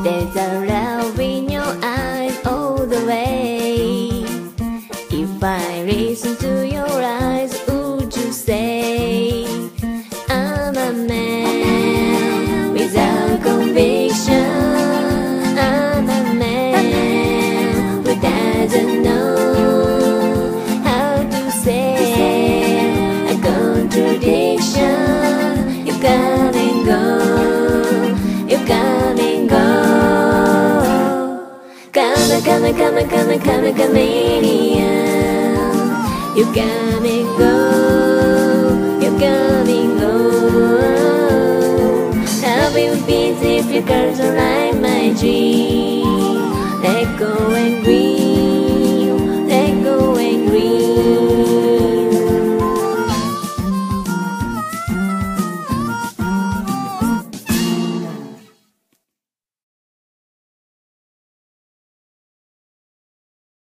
There's a love in your eyes all the way. If I listen to your eyes, would you say I'm a man without conviction? I'm a man who doesn't know how to say a contradiction. You come and go, you come and go. Come, chameleon. You come and go, you come and go. How will be if you come to like my dream? Let go.